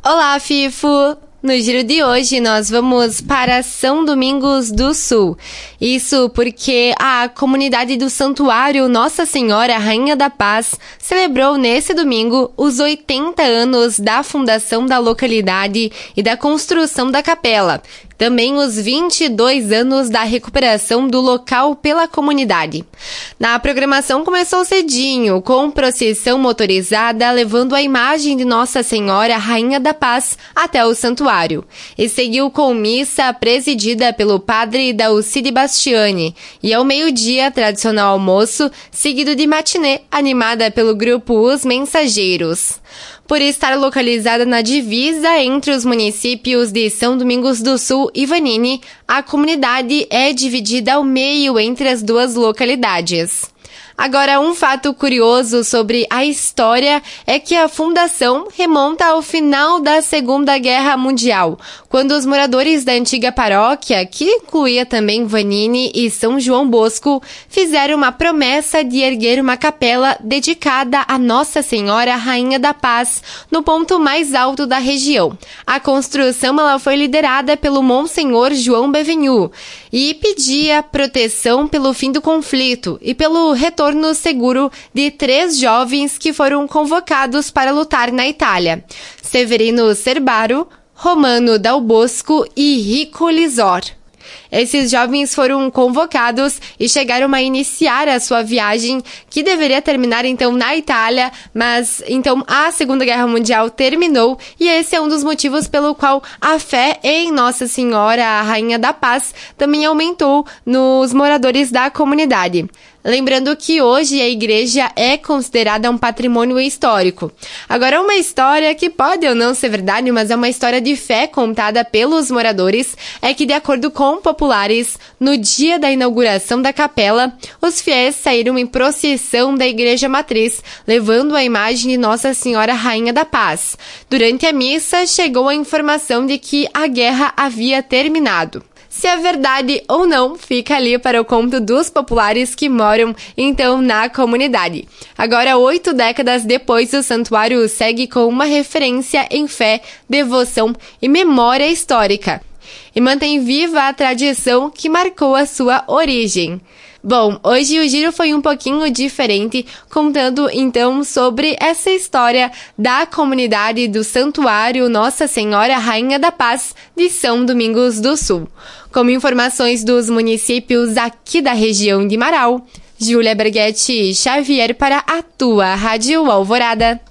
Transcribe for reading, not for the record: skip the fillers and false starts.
Olá, Fifo! No giro de hoje, nós vamos para São Domingos do Sul. Isso porque a comunidade do Santuário Nossa Senhora Rainha da Paz celebrou nesse domingo os 80 anos da fundação da localidade e da construção da capela. Também os 22 anos da recuperação do local pela comunidade. Na programação começou cedinho, com procissão motorizada levando a imagem de Nossa Senhora Rainha da Paz até o santuário. E seguiu com missa presidida pelo padre Dalcide Bastiani. E ao meio-dia, tradicional almoço, seguido de matinê, animada pelo grupo Os Mensageiros. Por estar localizada na divisa entre os municípios de São Domingos do Sul e Vanini, a comunidade é dividida ao meio entre as duas localidades. Agora, um fato curioso sobre a história é que a fundação remonta ao final da Segunda Guerra Mundial, quando os moradores da antiga paróquia, que incluía também Vanini e São João Bosco, fizeram uma promessa de erguer uma capela dedicada a Nossa Senhora Rainha da Paz, no ponto mais alto da região. A construção ela foi liderada pelo Monsenhor João Bevenhu e pedia proteção pelo fim do conflito e pelo retorno seguro de 3 jovens que foram convocados para lutar na Itália: Severino Cerbaro, Romano Dal Bosco e Rico Lisor. Esses jovens foram convocados e chegaram a iniciar a sua viagem, que deveria terminar então na Itália, mas então a Segunda Guerra Mundial terminou e esse é um dos motivos pelo qual a fé em Nossa Senhora, a Rainha da Paz, também aumentou nos moradores da comunidade. Lembrando que hoje a igreja é considerada um patrimônio histórico. Agora, uma história que pode ou não ser verdade, mas é uma história de fé contada pelos moradores, é que, de acordo com populares, no dia da inauguração da capela, os fiéis saíram em procissão da igreja matriz, levando a imagem de Nossa Senhora Rainha da Paz. Durante a missa, chegou a informação de que a guerra havia terminado. Se é verdade ou não, fica ali para o conto dos populares que moram, então, na comunidade. Agora, 8 décadas depois, o santuário segue com uma referência em fé, devoção e memória histórica. E mantém viva a tradição que marcou a sua origem. Bom, hoje o giro foi um pouquinho diferente, contando então sobre essa história da comunidade do Santuário Nossa Senhora Rainha da Paz de São Domingos do Sul. Com informações dos municípios aqui da região de Marau, Júlia Berghetti Xavier para a tua Rádio Alvorada.